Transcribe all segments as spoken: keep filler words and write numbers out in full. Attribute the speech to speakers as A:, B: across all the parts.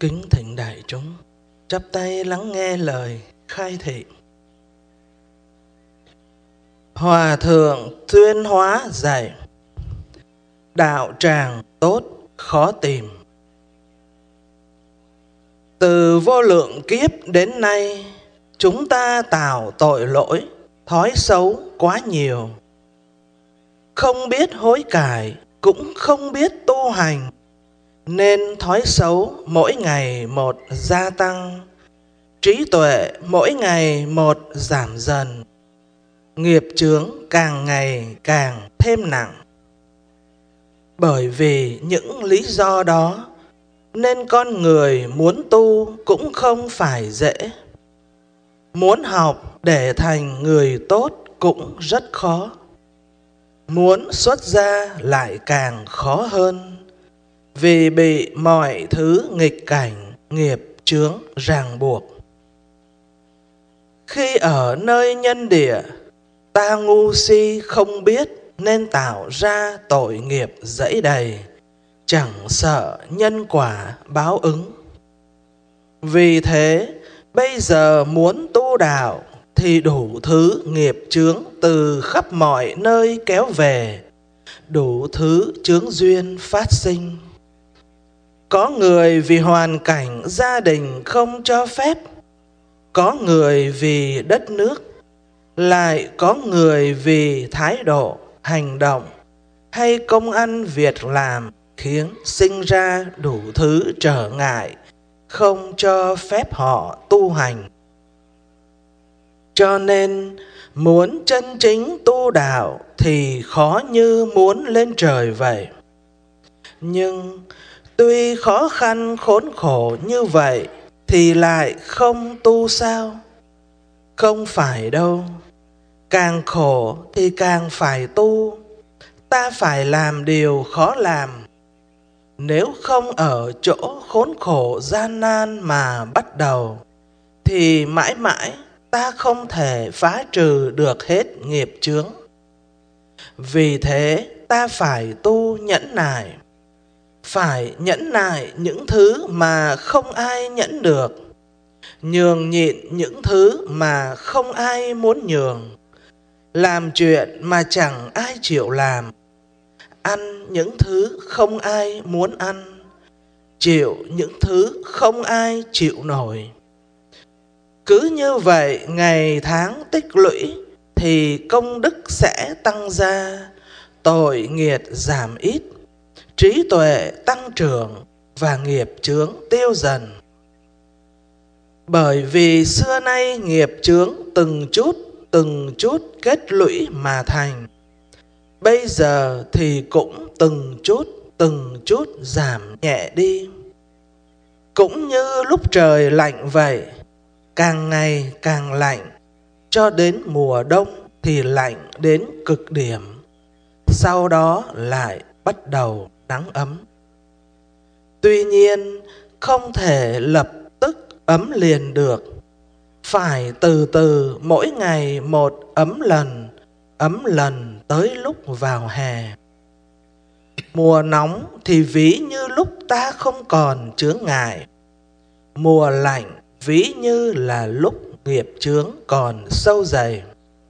A: Kính thỉnh đại chúng chắp tay lắng nghe lời khai thị. Hòa thượng Tuyên Hóa dạy: đạo tràng tốt khó tìm. Từ vô lượng kiếp đến nay, chúng ta tạo tội lỗi, thói xấu quá nhiều. Không biết hối cải, cũng không biết tu hành, nên thói xấu mỗi ngày một gia tăng, trí tuệ mỗi ngày một giảm dần, nghiệp chướng càng ngày càng thêm nặng. Bởi vì những lý do đó nên con người muốn tu cũng không phải dễ. Muốn học để thành người tốt cũng rất khó. Muốn xuất gia lại càng khó hơn, vì bị mọi thứ nghịch cảnh, nghiệp chướng ràng buộc. Khi ở nơi nhân địa, ta ngu si không biết nên tạo ra tội nghiệp dẫy đầy, chẳng sợ nhân quả báo ứng. Vì thế, bây giờ muốn tu đạo thì đủ thứ nghiệp chướng từ khắp mọi nơi kéo về, đủ thứ chướng duyên phát sinh. Có người vì hoàn cảnh gia đình không cho phép, có người vì đất nước, lại có người vì thái độ, hành động hay công ăn việc làm khiến sinh ra đủ thứ trở ngại, không cho phép họ tu hành. Cho nên muốn chân chính tu đạo thì khó như muốn lên trời vậy. Nhưng tuy khó khăn khốn khổ như vậy thì lại không tu sao? Không phải đâu. Càng khổ thì càng phải tu. Ta phải làm điều khó làm. Nếu không ở chỗ khốn khổ gian nan mà bắt đầu, thì mãi mãi ta không thể phá trừ được hết nghiệp chướng. Vì thế ta phải tu nhẫn nại. Phải nhẫn nại những thứ mà không ai nhẫn được, nhường nhịn những thứ mà không ai muốn nhường, làm chuyện mà chẳng ai chịu làm, ăn những thứ không ai muốn ăn, chịu những thứ không ai chịu nổi. Cứ như vậy ngày tháng tích lũy thì công đức sẽ tăng gia, tội nghiệp giảm ít, trí tuệ tăng trưởng và nghiệp chướng tiêu dần. Bởi vì xưa nay nghiệp chướng từng chút từng chút kết lũy mà thành, bây giờ thì cũng từng chút từng chút giảm nhẹ đi. Cũng như lúc trời lạnh vậy, càng ngày càng lạnh, cho đến mùa đông thì lạnh đến cực điểm, sau đó lại bắt đầu nắng ấm. Tuy nhiên không thể lập tức ấm liền được, phải từ từ mỗi ngày một ấm lần, ấm lần tới lúc vào hè. Mùa nóng thì ví như lúc ta không còn chướng ngại, mùa lạnh ví như là lúc nghiệp chướng còn sâu dày.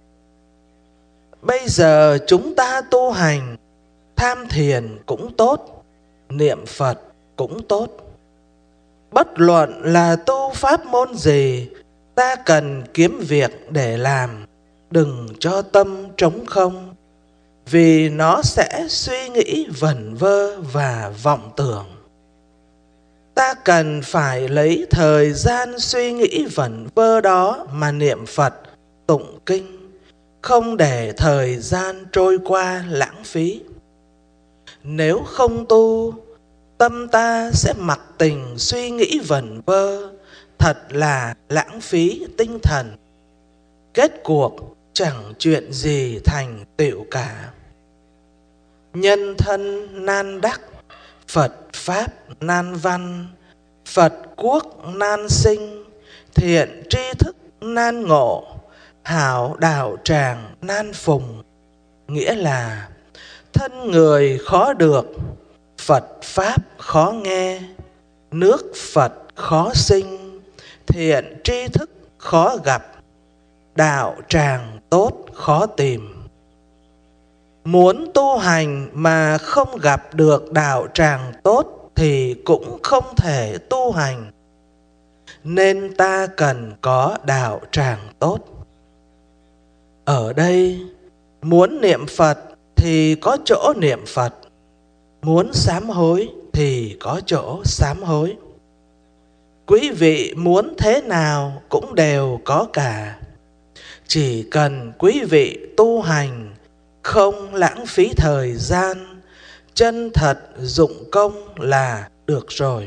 A: Bây giờ chúng ta tu hành, tham thiền cũng tốt, niệm Phật cũng tốt. Bất luận là tu pháp môn gì, ta cần kiếm việc để làm, đừng cho tâm trống không, vì nó sẽ suy nghĩ vẩn vơ và vọng tưởng. Ta cần phải lấy thời gian suy nghĩ vẩn vơ đó mà niệm Phật, tụng kinh, không để thời gian trôi qua lãng phí. Nếu không tu, tâm ta sẽ mặc tình suy nghĩ vẩn vơ, thật là lãng phí tinh thần. Kết cuộc chẳng chuyện gì thành tựu cả. Nhân thân nan đắc, Phật Pháp nan văn, Phật quốc nan sinh, thiện tri thức nan ngộ, hảo đạo tràng nan phùng. Nghĩa là thân người khó được, Phật Pháp khó nghe, nước Phật khó sinh, thiện tri thức khó gặp, đạo tràng tốt khó tìm. Muốn tu hành mà không gặp được đạo tràng tốt thì cũng không thể tu hành, nên ta cần có đạo tràng tốt. Ở đây, muốn niệm Phật thì có chỗ niệm Phật, muốn sám hối thì có chỗ sám hối. Quý vị muốn thế nào cũng đều có cả. Chỉ cần quý vị tu hành, không lãng phí thời gian, chân thật dụng công là được rồi.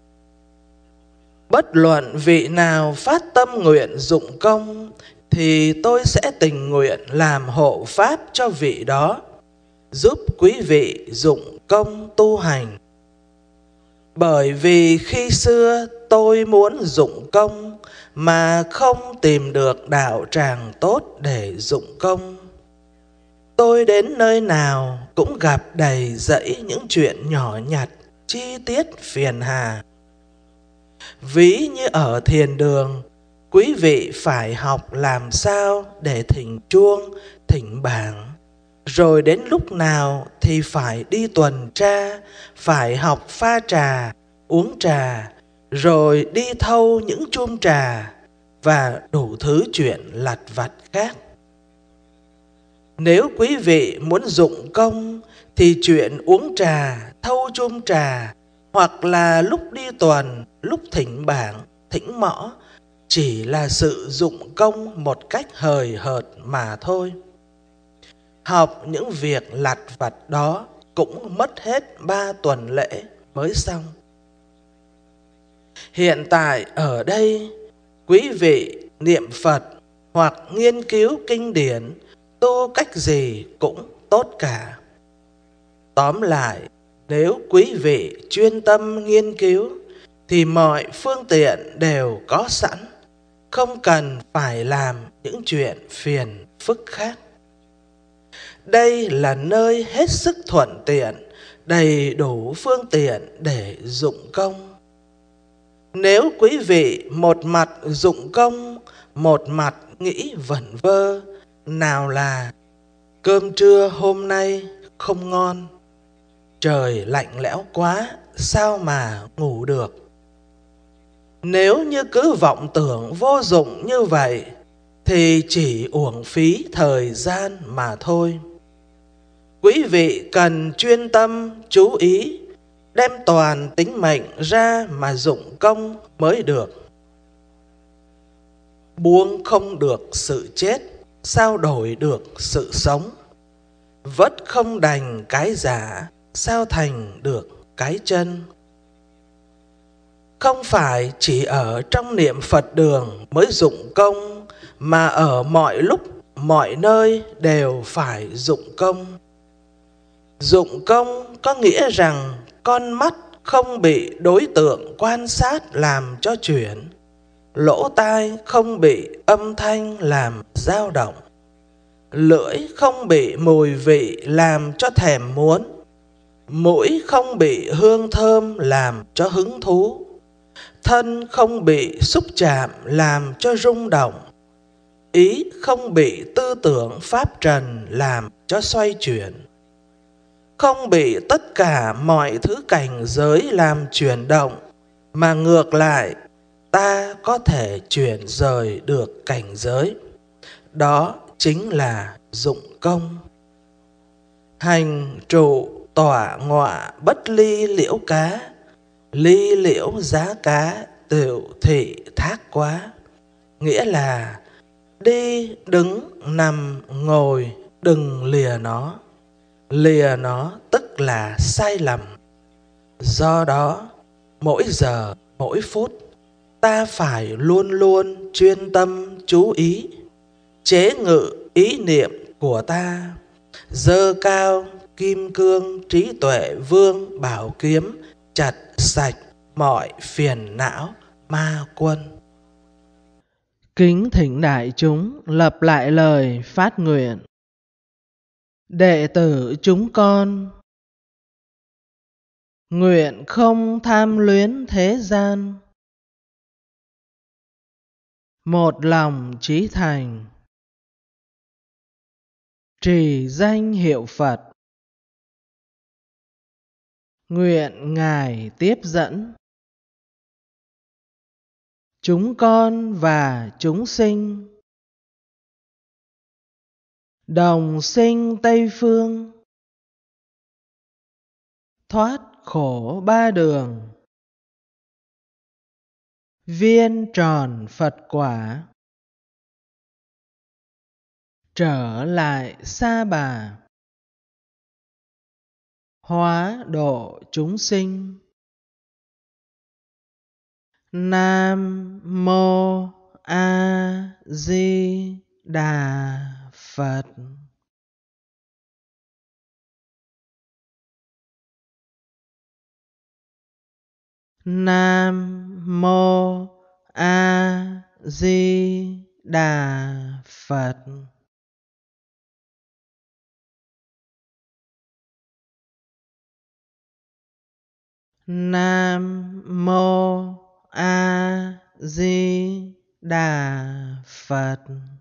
A: Bất luận vị nào phát tâm nguyện dụng công thì tôi sẽ tình nguyện làm hộ pháp cho vị đó, giúp quý vị dụng công tu hành. Bởi vì khi xưa tôi muốn dụng công mà không tìm được đạo tràng tốt để dụng công. Tôi đến nơi nào cũng gặp đầy dẫy những chuyện nhỏ nhặt, chi tiết phiền hà. Ví như ở thiền đường, quý vị phải học làm sao để thỉnh chuông, thỉnh bảng. Rồi đến lúc nào thì phải đi tuần tra, phải học pha trà, uống trà, rồi đi thâu những chum trà và đủ thứ chuyện lặt vặt khác. Nếu quý vị muốn dụng công thì chuyện uống trà, thâu chum trà hoặc là lúc đi tuần, lúc thỉnh bảng, thỉnh mõ chỉ là sự dụng công một cách hời hợt mà thôi. Học những việc lặt vặt đó cũng mất hết ba tuần lễ mới xong. Hiện tại ở đây, quý vị niệm Phật hoặc nghiên cứu kinh điển, tu cách gì cũng tốt cả. Tóm lại, nếu quý vị chuyên tâm nghiên cứu thì mọi phương tiện đều có sẵn, không cần phải làm những chuyện phiền phức khác. Đây là nơi hết sức thuận tiện, đầy đủ phương tiện để dụng công. Nếu quý vị một mặt dụng công, một mặt nghĩ vẩn vơ, nào là cơm trưa hôm nay không ngon, trời lạnh lẽo quá, sao mà ngủ được. Nếu như cứ vọng tưởng vô dụng như vậy thì chỉ uổng phí thời gian mà thôi. Quý vị cần chuyên tâm chú ý, đem toàn tính mệnh ra mà dụng công mới được. Buông không được sự chết, sao đổi được sự sống? Vất không đành cái giả, sao thành được cái chân? Không phải chỉ ở trong niệm Phật đường mới dụng công, mà ở mọi lúc, mọi nơi đều phải dụng công. Dụng công có nghĩa rằng con mắt không bị đối tượng quan sát làm cho chuyển, lỗ tai không bị âm thanh làm dao động, lưỡi không bị mùi vị làm cho thèm muốn, mũi không bị hương thơm làm cho hứng thú, thân không bị xúc chạm làm cho rung động, ý không bị tư tưởng pháp trần làm cho xoay chuyển, không bị tất cả mọi thứ cảnh giới làm chuyển động, mà ngược lại ta có thể chuyển rời được cảnh giới. Đó chính là dụng công. Hành trụ tọa ngọa bất ly liễu cá, ly liễu giá cá tựu thị thác quá. Nghĩa là đi, đứng, nằm, ngồi đừng lìa nó. Lìa nó tức là sai lầm. Do đó, mỗi giờ, mỗi phút, ta phải luôn luôn chuyên tâm chú ý, chế ngự ý niệm của ta, dơ cao kim cương trí tuệ vương bảo kiếm, chặt sạch mọi phiền não ma quân.
B: Kính thỉnh đại chúng lặp lại lời phát nguyện. Đệ tử chúng con nguyện không tham luyến thế gian, một lòng chí thành, trì danh hiệu Phật. Nguyện Ngài tiếp dẫn chúng con và chúng sinh, đồng sinh Tây Phương, thoát khổ ba đường, viên tròn Phật quả, trở lại Sa Bà, hóa độ chúng sinh. Nam Mô A Di Đà Phật. Nam Mô A Di Đà Phật. Nam Mô A Di Đà Phật.